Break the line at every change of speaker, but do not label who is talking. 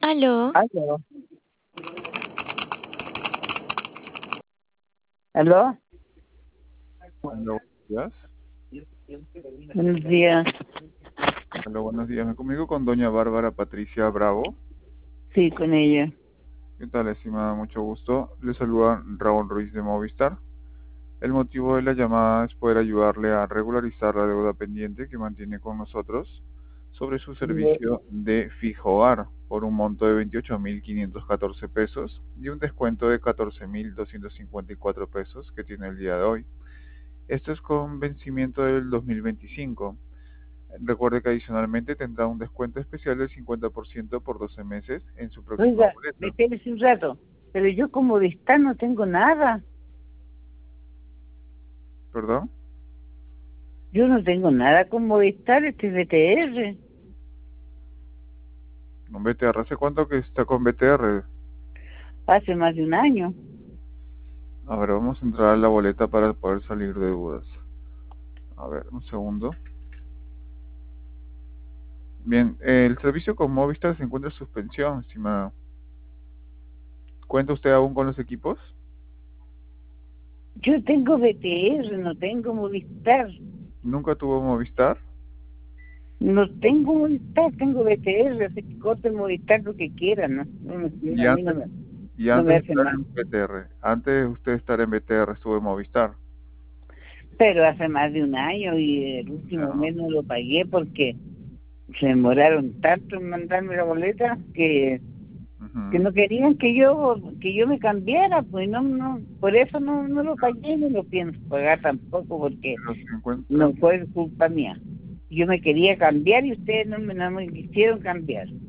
Aló,
Aló. ¿Aló?
Hola, buenos días.
Buenos días.
Hola, buenos días. Me comunico con doña Bárbara Patricia Bravo.
Sí, con ella.
¿Qué tal, estimada? Mucho gusto. Le saluda Raúl Ruiz de Movistar. El motivo de la llamada es poder ayudarle a regularizar la deuda pendiente que mantiene con nosotros sobre su servicio de fijo hogar por un monto de 28.514 pesos y un descuento de 14.254 pesos que tiene el día de hoy. Esto es con vencimiento del 2025. Recuerde que adicionalmente tendrá un descuento especial del 50% por 12 meses en su próxima
Oiga,
boleta.
espérese un rato. Pero yo como de estar no tengo nada.
¿Perdón?
Yo no tengo nada como de estar, este es BTR.
¿Con BTR? ¿Hace cuánto que está con BTR?
Hace más de un año.
A ver, vamos a entrar a la boleta para poder salir de dudas. A ver, un segundo. Bien, el servicio con Movistar se encuentra en suspensión, estimado. ¿Cuenta usted aún con los equipos?
Yo tengo BTR, no tengo Movistar.
¿Nunca tuvo Movistar?
No tengo Movistar, tengo BTR. Así que corten Movistar lo que quieran, ¿no?
Y
A mí
antes, y
no me
antes de
hace
estar
mal.
en BTR, antes de usted estar en BTR estuvo en Movistar.
Pero hace más de un año y el último
Ya.
mes no lo pagué porque se demoraron tanto en mandarme la boleta que
Ujú.
no querían que yo me cambiara, pues no, por eso no lo pagué, no lo pienso pagar tampoco porque
Pero se encuentra.
no fue culpa mía. Yo me quería cambiar y ustedes no me quisieron cambiar.